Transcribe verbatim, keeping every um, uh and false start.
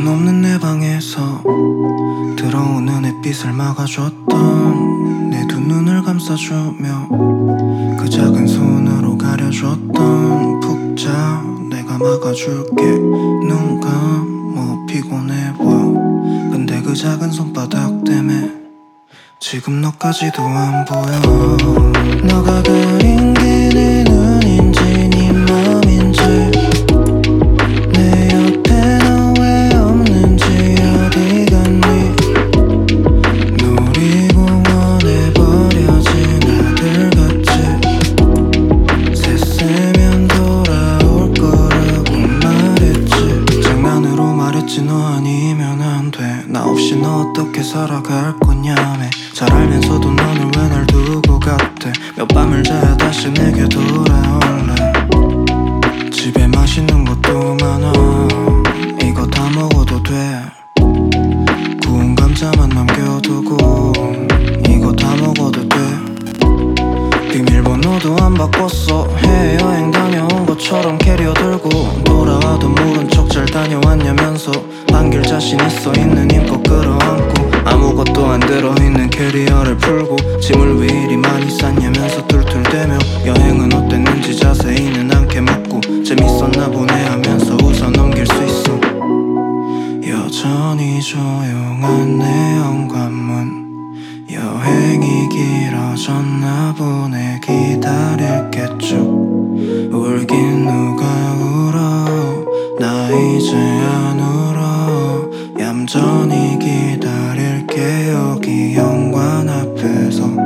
에어컨 없는 내 방에서 들어오는 햇빛을 막아줬던 내 두 눈을 감싸주며 그 작은 손으로 가려줬던 푹 자 내가 막아줄게. 눈 감어 피곤해 보여. 근데 그 작은 손바닥 때문에 지금 너까지도 안 보여. 너가 그린 게 내 눈인지 네 맘인지 내 옆에 너 왜 없는지 어디 갔니. 놀이공원에 버려진 아들 같지. 새세면 돌아올 거라고 말했지. 장난으로 말했지 너 아니면 안 돼. 나 없이 너 어떻게 살아갈 거냐며. 잘 알면서도 너는 왜 날 두고 갔대. 몇 밤을 자야 다시 내게 돌아올래. 집에 맛있는 것도 많아. 이거 다 먹어도 돼. 구운 감자만 남겨두고 이거 다 먹어도 돼. 비밀번호도 안 바꿨어. 해외여행 다녀온 것처럼 캐리어 들고 돌아와도 모른 척 잘 다녀왔냐면서 반길 자신 있어 있는 힘껏 끌어안고 아무것도 안 들어있는 캐리어를 풀고 짐을 왜 이리 많이 쌌냐면서 툴툴대며 여행은 어땠는지 자세히는 않게 묻고 재밌었나 보네 하면서 웃어 넘길 수 있어. 여전히 조용한 내 현관문. 여행이 길어졌나 보네. 기다릴게 쭉. 울긴 누가 울어. 나 이제 안 울어. 얌전히 기다릴게 여기 현관 앞에서.